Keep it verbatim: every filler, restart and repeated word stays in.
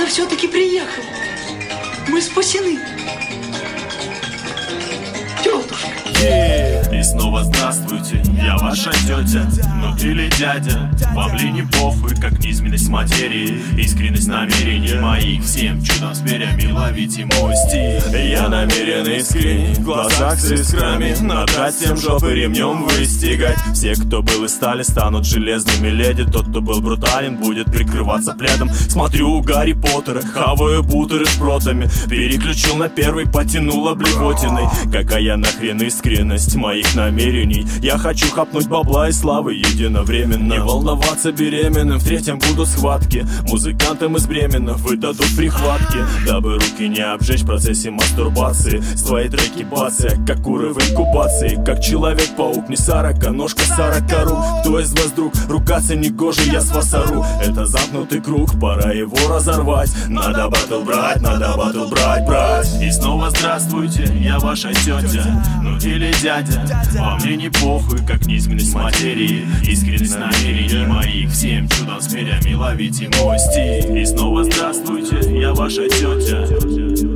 Она все-таки приехала. Мы спасены. Тетушка. И снова здравствуйте, я ваша тетя, ну или дядя. Вам ли не похуй, как низменность материи, искренность намерений моих, всем чудом с перьями ловите мой стиль. Я намерен искренне, в глазах с искрами, надрать всем жопы ремнем выстигать. Все, кто был и стали, станут железными леди. Тот, кто был брутален, будет прикрываться пледом. Смотрю у Гарри Поттера, хаваю бутеры шпротами. Переключил на первый, потянула блевотиной. Какая нахрен искренность моих намерений. Я хочу хапнуть бабла и славы единовременно. Не волноваться беременным, в третьем будут схватки. Музыкантам из Бремена выдадут прихватки, дабы руки не обжечь в процессе мастурбации. С твоей треки бация, как куры в инкубации. Как человек-паук, не сорока, ножка сорока рук. Кто из вас, друг, ругаться не гоже, я с вас ору. Это замкнутый круг, пора его разорвать. Надо батл брать, надо батл брать, брать. И снова здравствуйте, я ваша тетя, ну или дядя. Вам мне не похуй, как низменность материи, искренность намерений моих, всем чудом с перьями ловите мой стиль. И снова здравствуйте, я ваша тетя.